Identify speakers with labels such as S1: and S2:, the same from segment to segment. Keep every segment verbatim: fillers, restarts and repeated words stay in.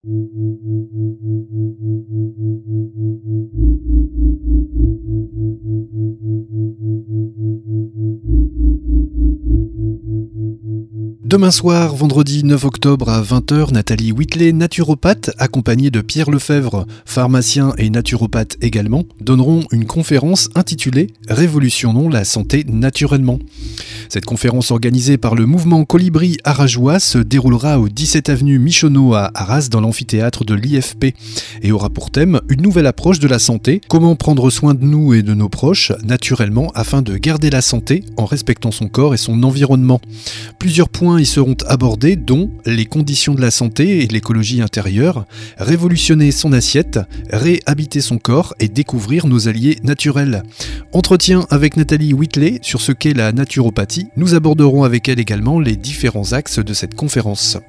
S1: Demain soir, vendredi neuf octobre à vingt heures, Nathalie Whitley, naturopathe, accompagnée de Pierre Lefebvre, pharmacien et naturopathe également, donneront une conférence intitulée « Révolutionnons la santé naturellement ». Cette conférence organisée par le mouvement Colibri Arajois se déroulera au dix-sept avenue Michonneau à Arras dans l'amphithéâtre de l'I F P et aura pour thème une nouvelle approche de la santé, comment prendre soin de nous et de nos proches naturellement afin de garder la santé en respectant son corps et son environnement. Plusieurs points y seront abordés, dont les conditions de la santé et l'écologie intérieure, révolutionner son assiette, réhabiter son corps et découvrir nos alliés naturels. Entretien avec Nathalie Whitley sur ce qu'est la naturopathie. Nous aborderons avec elle également les différents axes de cette conférence.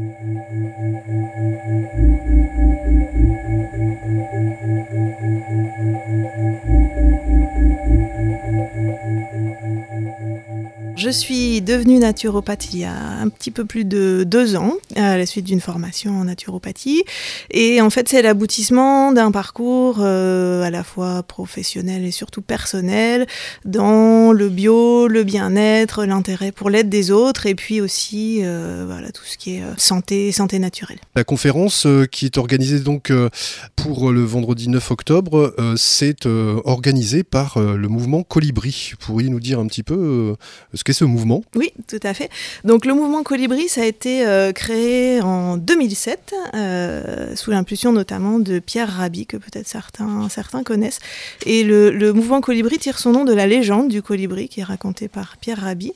S2: Je suis devenue naturopathe il y a un petit peu plus de deux ans, à la suite d'une formation en naturopathie. Et en fait, c'est l'aboutissement d'un parcours euh, à la fois professionnel et surtout personnel, dans le bio, le bien-être, l'intérêt pour l'aide des autres, et puis aussi euh, voilà, tout ce qui est santé, santé naturelle.
S1: La conférence euh, qui est organisée donc euh, pour le vendredi neuf octobre, euh, c'est euh, organisée par euh, le mouvement Colibri. Vous pourriez nous dire un petit peu euh, ce qu'est ce mouvement ?
S2: Oui, tout à fait. Donc le mouvement Colibri, ça a été euh, créé en deux mille sept, euh, sous l'impulsion notamment de Pierre Rabhi, que peut-être certains, certains connaissent. Et le, le mouvement Colibri tire son nom de la légende du colibri, qui est racontée par Pierre Rabhi.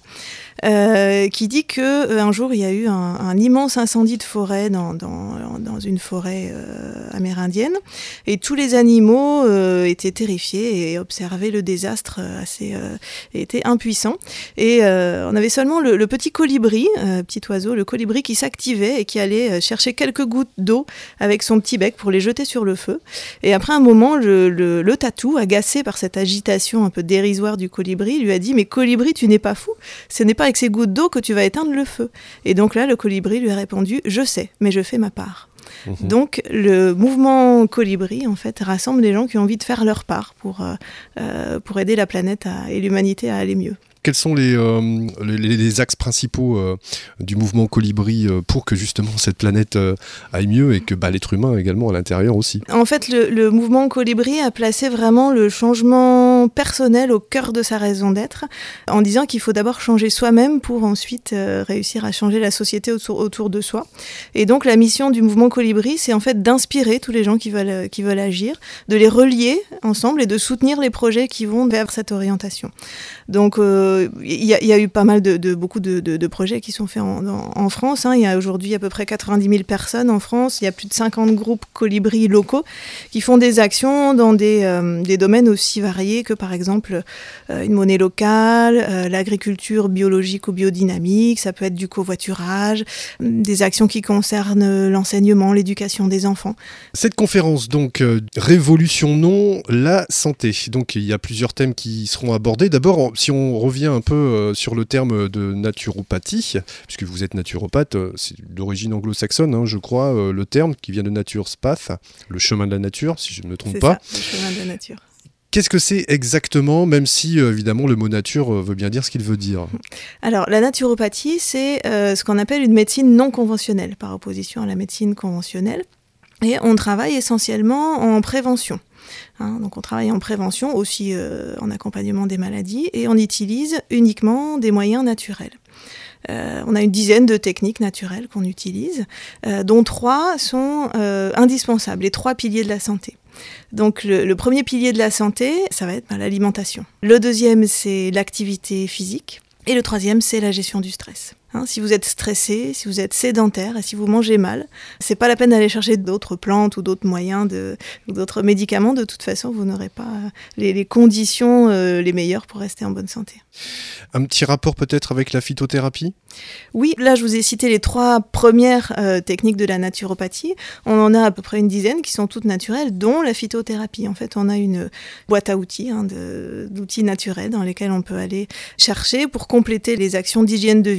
S2: Euh, qui dit qu'un euh, jour il y a eu un, un immense incendie de forêt dans, dans, dans une forêt euh, amérindienne, et tous les animaux euh, étaient terrifiés et observaient le désastre assez, euh, et étaient impuissants. Et euh, on avait seulement le, le petit colibri, euh, petit oiseau, le colibri qui s'activait et qui allait chercher quelques gouttes d'eau avec son petit bec pour les jeter sur le feu. Et après un moment, le, le, le tatou, agacé par cette agitation un peu dérisoire du colibri, lui a dit « Mais colibri, tu n'es pas fou, ce n'est pas avec ces gouttes d'eau que tu vas éteindre le feu. » Et donc là, le colibri lui a répondu « Je sais, mais je fais ma part. » Mmh. Donc le mouvement Colibri, en fait, rassemble les gens qui ont envie de faire leur part pour, euh, pour aider la planète à, et l'humanité à aller mieux.
S1: Quels sont les, euh, les, les axes principaux euh, du mouvement Colibri euh, pour que justement cette planète euh, aille mieux et que bah, l'être humain également à l'intérieur aussi ?
S2: En fait, le, le mouvement Colibri a placé vraiment le changement personnel au cœur de sa raison d'être, en disant qu'il faut d'abord changer soi-même pour ensuite euh, réussir à changer la société autour, autour de soi. Et donc la mission du mouvement Colibri, c'est en fait d'inspirer tous les gens qui veulent, qui veulent agir, de les relier ensemble et de soutenir les projets qui vont vers cette orientation. Donc euh, il y, y a eu pas mal de, de beaucoup de, de, de projets qui sont faits en, en, en France. Hein. Il y a aujourd'hui à peu près quatre-vingt-dix mille personnes en France. Il y a plus de cinquante groupes colibris locaux qui font des actions dans des, euh, des domaines aussi variés que par exemple euh, une monnaie locale, euh, l'agriculture biologique ou biodynamique. Ça peut être du covoiturage, des actions qui concernent l'enseignement, l'éducation des enfants.
S1: Cette conférence donc euh, révolutionnons la santé. Donc il y a plusieurs thèmes qui seront abordés. D'abord, si on revient un peu euh, sur le terme de naturopathie, puisque vous êtes naturopathe, euh, c'est d'origine anglo-saxonne, hein, je crois, euh, le terme qui vient de nature's path, le chemin de la nature, si je ne me trompe
S2: c'est
S1: pas.
S2: C'est ça, le chemin de la nature.
S1: Qu'est-ce que c'est exactement, même si euh, évidemment le mot nature euh, veut bien dire ce qu'il veut dire ?
S2: Alors la naturopathie, c'est euh, ce qu'on appelle une médecine non conventionnelle, par opposition à la médecine conventionnelle. Et on travaille essentiellement en prévention. Hein, donc on travaille en prévention, aussi euh, en accompagnement des maladies, et on utilise uniquement des moyens naturels. Euh, on a une dizaine de techniques naturelles qu'on utilise, euh, dont trois sont euh, indispensables, les trois piliers de la santé. Donc le, le premier pilier de la santé, ça va être ben, l'alimentation. Le deuxième, c'est l'activité physique. Et le troisième, c'est la gestion du stress. Hein, si vous êtes stressé, si vous êtes sédentaire et si vous mangez mal, c'est pas la peine d'aller chercher d'autres plantes ou d'autres moyens, de, ou d'autres médicaments. De toute façon, vous n'aurez pas les, les conditions euh, les meilleures pour rester en bonne santé.
S1: Un petit rapport peut-être avec la phytothérapie ?
S2: Oui, là je vous ai cité les trois premières euh, techniques de la naturopathie. On en a à peu près une dizaine qui sont toutes naturelles, dont la phytothérapie. En fait, on a une boîte à outils, hein, de, d'outils naturels dans lesquels on peut aller chercher pour compléter les actions d'hygiène de vie que la personne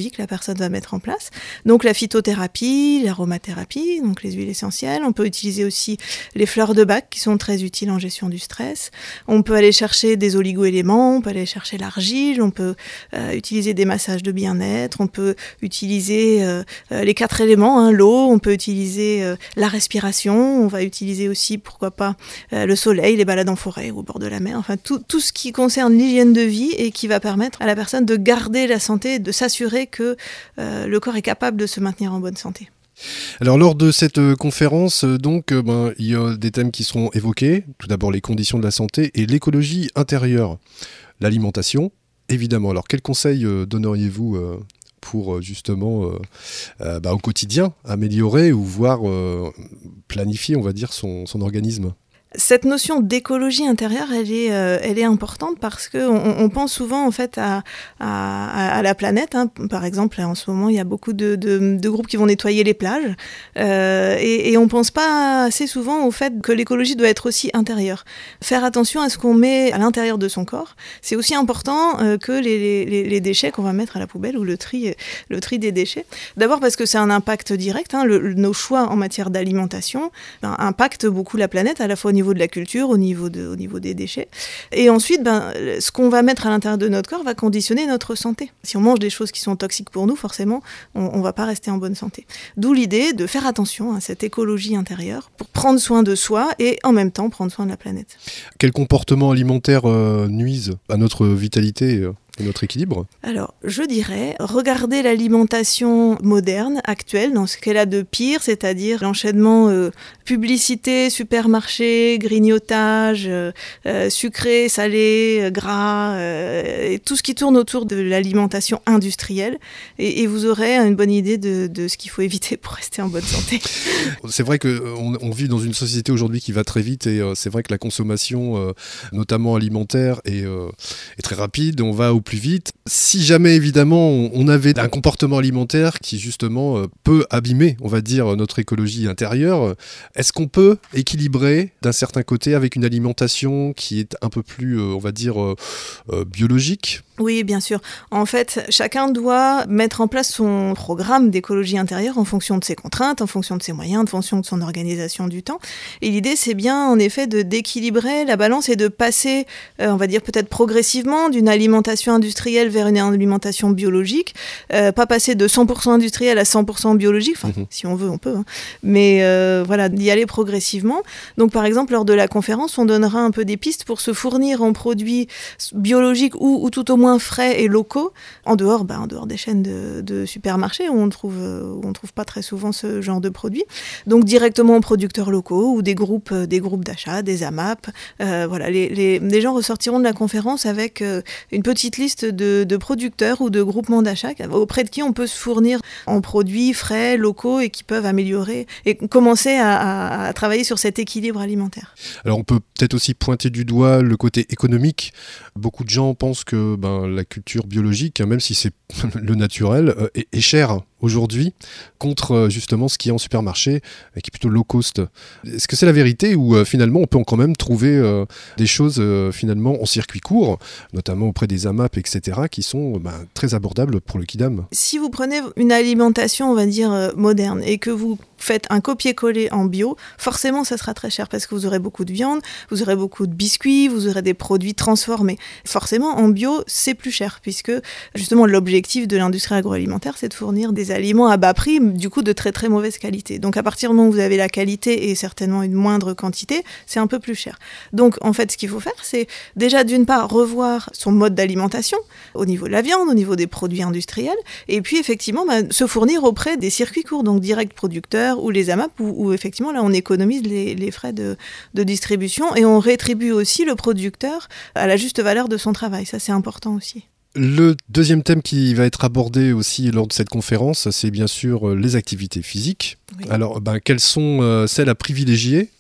S2: personne va mettre en place. Donc la phytothérapie, l'aromathérapie, donc les huiles essentielles. On peut utiliser aussi les fleurs de bac qui sont très utiles en gestion du stress. On peut aller chercher des oligo-éléments, on peut aller chercher l'argile, on peut euh, utiliser des massages de bien-être, on peut utiliser euh, les quatre éléments, hein, l'eau, on peut utiliser euh, la respiration, on va utiliser aussi, pourquoi pas, euh, le soleil, les balades en forêt ou au bord de la mer, enfin tout, tout ce qui concerne l'hygiène de vie et qui va permettre à la personne de garder la santé, de s'assurer que euh, le corps est capable de se maintenir en bonne santé.
S1: Alors lors de cette euh, conférence, euh, donc, euh, ben, il y a des thèmes qui seront évoqués. Tout d'abord les conditions de la santé et l'écologie intérieure. L'alimentation, évidemment. Alors quels conseils euh, donneriez-vous euh, pour euh, justement euh, euh, bah, au quotidien améliorer ou voire euh, planifier, on va dire, son, son organisme ?
S2: Cette notion d'écologie intérieure, elle est, euh, elle est importante parce qu'on on pense souvent en fait à, à, à la planète. Hein. Par exemple, en ce moment, il y a beaucoup de, de, de groupes qui vont nettoyer les plages euh, et, et on ne pense pas assez souvent au fait que l'écologie doit être aussi intérieure. Faire attention à ce qu'on met à l'intérieur de son corps, c'est aussi important euh, que les, les, les déchets qu'on va mettre à la poubelle ou le tri, le tri des déchets. D'abord parce que c'est un impact direct. Hein. Le, nos choix en matière d'alimentation ben, impactent beaucoup la planète, à la fois au niveau de la culture, au niveau, de, au niveau des déchets. Et ensuite, ben, ce qu'on va mettre à l'intérieur de notre corps va conditionner notre santé. Si on mange des choses qui sont toxiques pour nous, forcément, on ne va pas rester en bonne santé. D'où l'idée de faire attention à cette écologie intérieure pour prendre soin de soi et en même temps prendre soin de la planète.
S1: Quels comportements alimentaires euh, nuisent à notre vitalité euh et notre équilibre ?
S2: Alors, je dirais, regardez l'alimentation moderne, actuelle, dans ce qu'elle a de pire, c'est-à-dire l'enchaînement euh, publicité, supermarché, grignotage, euh, euh, sucré, salé, euh, gras, euh, et tout ce qui tourne autour de l'alimentation industrielle, et, et vous aurez une bonne idée de, de ce qu'il faut éviter pour rester en bonne santé.
S1: C'est vrai qu'on on vit dans une société aujourd'hui qui va très vite, et euh, c'est vrai que la consommation, euh, notamment alimentaire, est, euh, est très rapide, on va au plus vite. Si jamais, évidemment, on avait un comportement alimentaire qui, justement, peut abîmer, on va dire, notre écologie intérieure, est-ce qu'on peut équilibrer d'un certain côté avec une alimentation qui est un peu plus, on va dire, euh, euh, biologique ?
S2: Oui, bien sûr. En fait, chacun doit mettre en place son programme d'écologie intérieure en fonction de ses contraintes, en fonction de ses moyens, en fonction de son organisation du temps. Et l'idée, c'est bien, en effet, de d'équilibrer la balance et de passer, euh, on va dire peut-être progressivement, d'une alimentation industrielle vers une alimentation biologique. Euh, pas passer de cent pour cent industriel à cent pour cent biologique. Enfin, mmh. si on veut, on peut. Hein. Mais euh, voilà, d'y aller progressivement. Donc, par exemple, lors de la conférence, on donnera un peu des pistes pour se fournir en produits biologiques ou, ou tout au moins frais et locaux, en dehors, bah, en dehors des chaînes de, de supermarchés où on trouve, où on trouve pas très souvent ce genre de produits. Donc directement aux producteurs locaux ou des groupes, des groupes d'achat, des A M A P. Euh, voilà, les, les, les gens ressortiront de la conférence avec euh, une petite liste de, de producteurs ou de groupements d'achat auprès de qui on peut se fournir en produits frais, locaux et qui peuvent améliorer et commencer à, à, à travailler sur cet équilibre alimentaire.
S1: Alors on peut peut-être aussi pointer du doigt le côté économique. Beaucoup de gens pensent que ben, la culture biologique, même si c'est le naturel, est, est chère aujourd'hui contre justement ce qui est en supermarché, qui est plutôt low cost. Est-ce que c'est la vérité ou euh, finalement on peut quand même trouver euh, des choses euh, finalement en circuit court, notamment auprès des A M A P, et cetera, qui sont ben, très abordables pour le Kidam ?
S2: Si vous prenez une alimentation, on va dire, euh, moderne et que vous faites un copier-coller en bio, forcément ça sera très cher parce que vous aurez beaucoup de viande, vous aurez beaucoup de biscuits, vous aurez des produits transformés. Forcément en bio c'est plus cher puisque justement l'objectif de l'industrie agroalimentaire c'est de fournir des aliments à bas prix, du coup de très très mauvaise qualité. Donc à partir du moment où vous avez la qualité et certainement une moindre quantité, c'est un peu plus cher. Donc en fait ce qu'il faut faire c'est déjà d'une part revoir son mode d'alimentation au niveau de la viande, au niveau des produits industriels et puis effectivement bah, se fournir auprès des circuits courts, donc direct producteurs ou les A M A P, où, où effectivement là on économise les, les frais de, de distribution et on rétribue aussi le producteur à la juste valeur de son travail. Ça c'est important aussi.
S1: Le deuxième thème qui va être abordé aussi lors de cette conférence, c'est bien sûr les activités physiques. Oui. Alors, ben, quelles sont euh, celles à privilégier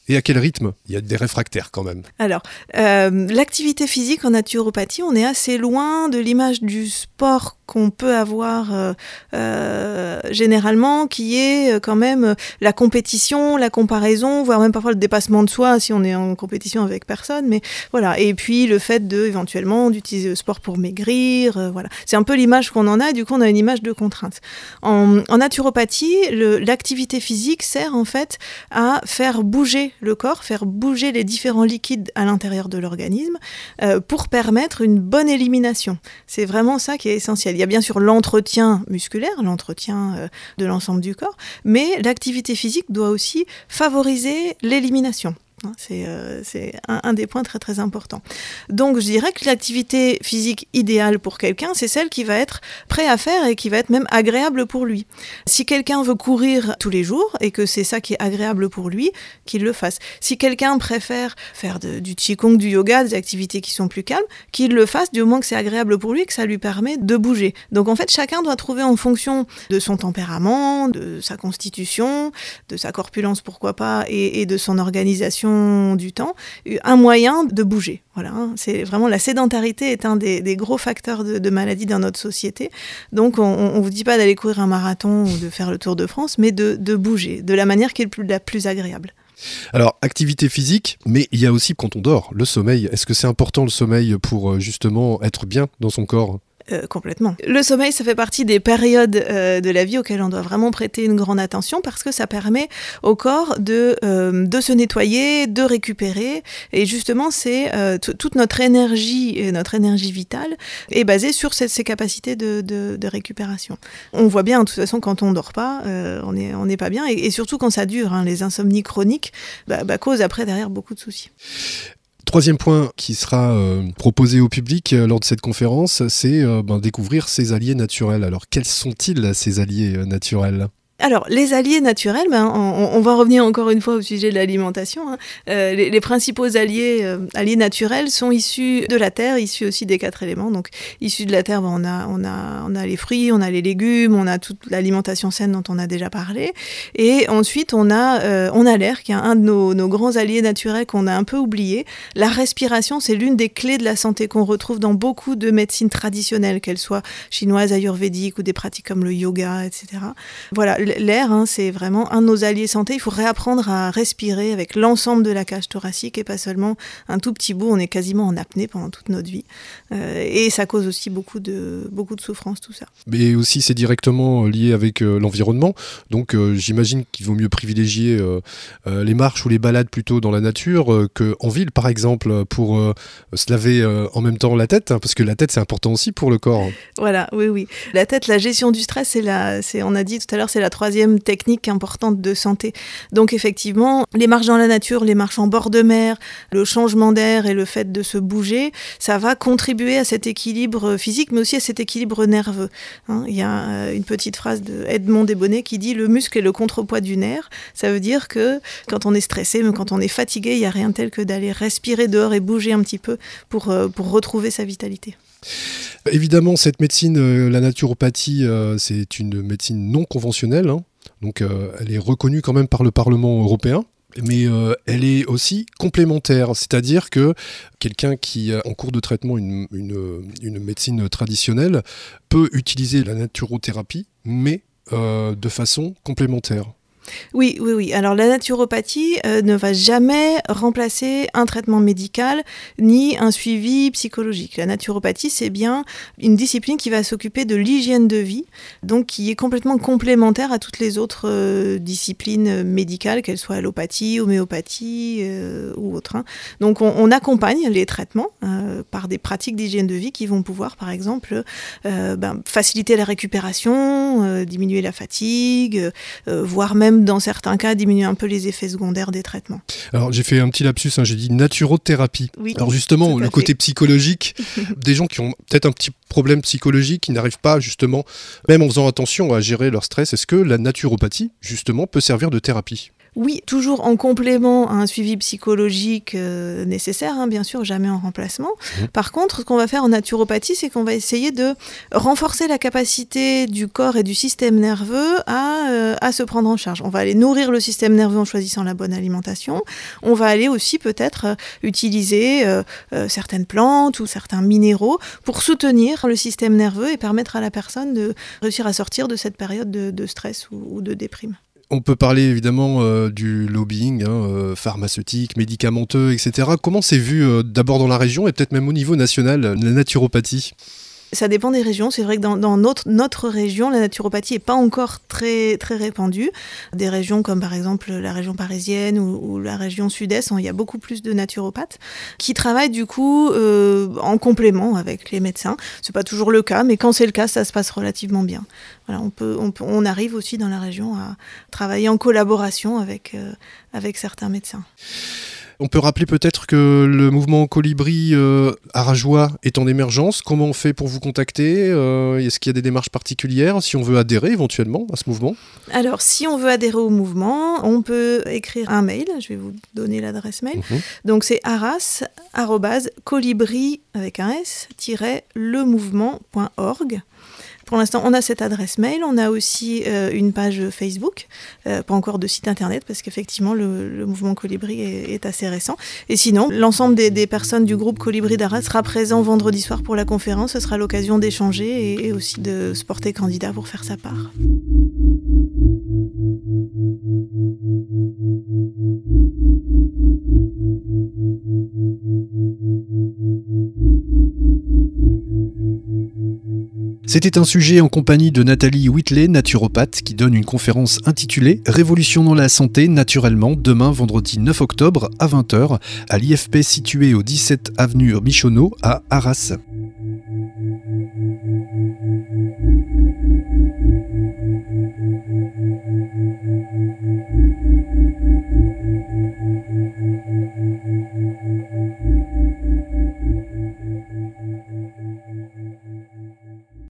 S1: Et à quel rythme ? Il y a des réfractaires quand même.
S2: Alors, euh, l'activité physique en naturopathie, on est assez loin de l'image du sport qu'on peut avoir euh, euh, généralement, qui est quand même la compétition, la comparaison, voire même parfois le dépassement de soi si on est en compétition avec personne. Mais voilà. Et puis le fait de éventuellement d'utiliser le sport pour maigrir, euh, voilà. C'est un peu l'image qu'on en a. Du coup, on a une image de contrainte. En, en naturopathie, le, l'activité physique sert en fait à faire bouger le corps, faire bouger les différents liquides à l'intérieur de l'organisme euh, pour permettre une bonne élimination. C'est vraiment ça qui est essentiel. Il y a bien sûr l'entretien musculaire, l'entretien euh, de l'ensemble du corps, mais l'activité physique doit aussi favoriser l'élimination. C'est, euh, c'est un, un des points très très importants. Donc je dirais que l'activité physique idéale pour quelqu'un, c'est celle qui va être prêt à faire et qui va être même agréable pour lui. Si quelqu'un veut courir tous les jours et que c'est ça qui est agréable pour lui, qu'il le fasse. Si quelqu'un préfère faire de, du qigong, du yoga, des activités qui sont plus calmes, qu'il le fasse du moment que c'est agréable pour lui et que ça lui permet de bouger. Donc en fait, chacun doit trouver en fonction de son tempérament, de sa constitution, de sa corpulence pourquoi pas, et, et de son organisation du temps, un moyen de bouger. Voilà, hein. C'est vraiment la sédentarité est un des, des gros facteurs de, de maladie dans notre société. Donc, on ne vous dit pas d'aller courir un marathon ou de faire le Tour de France, mais de, de bouger de la manière qui est le plus, la plus agréable.
S1: Alors, activité physique, mais il y a aussi quand on dort, le sommeil. Est-ce que c'est important le sommeil pour justement être bien dans son corps ?
S2: Euh, complètement. Le sommeil, ça fait partie des périodes euh, de la vie auxquelles on doit vraiment prêter une grande attention parce que ça permet au corps de, euh, de se nettoyer, de récupérer. Et justement, c'est euh, t- toute notre énergie, et notre énergie vitale est basée sur ces, ces capacités de, de, de récupération. On voit bien, de toute façon, quand on dort pas, euh, on n'est on n'est pas bien. Et, et surtout quand ça dure, hein, les insomnies chroniques bah, bah, causent après derrière beaucoup de soucis.
S1: Troisième point qui sera euh, proposé au public euh, lors de cette conférence, c'est euh, ben, découvrir ses alliés naturels. Alors, quels sont-ils, ces alliés euh, naturels ?
S2: Alors, les alliés naturels, ben, on, on va revenir encore une fois au sujet de l'alimentation. Hein. Euh, les, les principaux alliés, euh, alliés naturels sont issus de la terre, issus aussi des quatre éléments. Donc, issus de la terre, ben, on a, on a, on a les fruits, on a les légumes, on a toute l'alimentation saine dont on a déjà parlé. Et ensuite, on a, euh, on a l'air, qui est un de nos, nos grands alliés naturels qu'on a un peu oublié. La respiration, c'est l'une des clés de la santé qu'on retrouve dans beaucoup de médecines traditionnelles, qu'elles soient chinoises, ayurvédiques ou des pratiques comme le yoga, et cetera. Voilà. L'air, hein, c'est vraiment un de nos alliés santé. Il faut réapprendre à respirer avec l'ensemble de la cage thoracique et pas seulement un tout petit bout. On est quasiment en apnée pendant toute notre vie. Euh, et ça cause aussi beaucoup de, beaucoup de souffrance, tout ça.
S1: Mais aussi, c'est directement lié avec euh, l'environnement. Donc, euh, j'imagine qu'il vaut mieux privilégier euh, euh, les marches ou les balades plutôt dans la nature euh, qu'en ville, par exemple, pour euh, se laver euh, en même temps la tête. Hein, parce que la tête, c'est important aussi pour le corps.
S2: Voilà, oui, oui. La tête, la gestion du stress, c'est la, c'est, on a dit tout à l'heure, c'est la troisième technique importante de santé. Donc effectivement, les marches dans la nature, les marches en bord de mer, le changement d'air et le fait de se bouger, ça va contribuer à cet équilibre physique, mais aussi à cet équilibre nerveux. Hein, il y a une petite phrase de Edmond Desbonnets qui dit « Le muscle est le contrepoids du nerf ». Ça veut dire que quand on est stressé, même quand on est fatigué, il n'y a rien tel que d'aller respirer dehors et bouger un petit peu pour, pour retrouver sa vitalité.
S1: Évidemment, cette médecine, euh, la naturopathie, euh, c'est une médecine non conventionnelle. Hein. Donc, euh, elle est reconnue quand même par le Parlement européen. Mais euh, elle est aussi complémentaire, c'est-à-dire que quelqu'un qui a en cours de traitement une, une, une médecine traditionnelle peut utiliser la naturothérapie, mais euh, de façon complémentaire.
S2: Oui, oui, oui. Alors la naturopathie euh, ne va jamais remplacer un traitement médical ni un suivi psychologique. La naturopathie, c'est bien une discipline qui va s'occuper de l'hygiène de vie, donc qui est complètement complémentaire à toutes les autres euh, disciplines médicales, qu'elles soient allopathie, homéopathie euh, ou autres. Hein. Donc on, on accompagne les traitements euh, par des pratiques d'hygiène de vie qui vont pouvoir, par exemple, euh, ben, faciliter la récupération, euh, diminuer la fatigue, euh, voire même dans certains cas, diminuer un peu les effets secondaires des traitements.
S1: Alors, j'ai fait un petit lapsus, hein, j'ai dit naturothérapie. Oui, alors justement, le côté psychologique, des gens qui ont peut-être un petit problème psychologique, qui n'arrivent pas justement, même en faisant attention à gérer leur stress, est-ce que la naturopathie, justement, peut servir de thérapie ?
S2: Oui, toujours en complément à un suivi psychologique euh, nécessaire, hein, bien sûr, jamais en remplacement. Mmh. Par contre, ce qu'on va faire en naturopathie, c'est qu'on va essayer de renforcer la capacité du corps et du système nerveux à, euh, à se prendre en charge. On va aller nourrir le système nerveux en choisissant la bonne alimentation. On va aller aussi peut-être euh, utiliser euh, euh, certaines plantes ou certains minéraux pour soutenir le système nerveux et permettre à la personne de réussir à sortir de cette période de, de stress ou, ou de déprime.
S1: On peut parler évidemment euh, du lobbying hein, euh, pharmaceutique, médicamenteux, et cetera. Comment c'est vu euh, d'abord dans la région et peut-être même au niveau national, la naturopathie ?
S2: Ça dépend des régions. C'est vrai que dans, dans notre, notre région, la naturopathie n'est pas encore très, très répandue. Des régions comme par exemple la région parisienne ou, ou la région sud-est, il y a beaucoup plus de naturopathes qui travaillent du coup euh, en complément avec les médecins. Ce n'est pas toujours le cas, mais quand c'est le cas, ça se passe relativement bien. Voilà, on, peut, on, peut, on arrive aussi dans la région à travailler en collaboration avec, euh, avec certains médecins.
S1: On peut rappeler peut-être que le mouvement Colibri euh, Arageois est en émergence. Comment on fait pour vous contacter ? euh, Est-ce qu'il y a des démarches particulières si on veut adhérer éventuellement à ce mouvement ?
S2: Alors, si on veut adhérer au mouvement, on peut écrire un mail. Je vais vous donner l'adresse mail. Mmh. Donc, c'est aras arobase colibri avec un s le mouvement point org. Pour l'instant, on a cette adresse mail, on a aussi euh, une page Facebook, euh, pas encore de site internet parce qu'effectivement le, le mouvement Colibri est, est assez récent. Et sinon, l'ensemble des, des personnes du groupe Colibri d'Arras sera présent vendredi soir pour la conférence. Ce sera l'occasion d'échanger et, et aussi de se porter candidat pour faire sa part.
S1: C'était un sujet en compagnie de Nathalie Whitley, naturopathe, qui donne une conférence intitulée « Révolution dans la santé, naturellement » demain vendredi neuf octobre à vingt heures à l'I F P situé au dix-sept avenue Michonneau à Arras.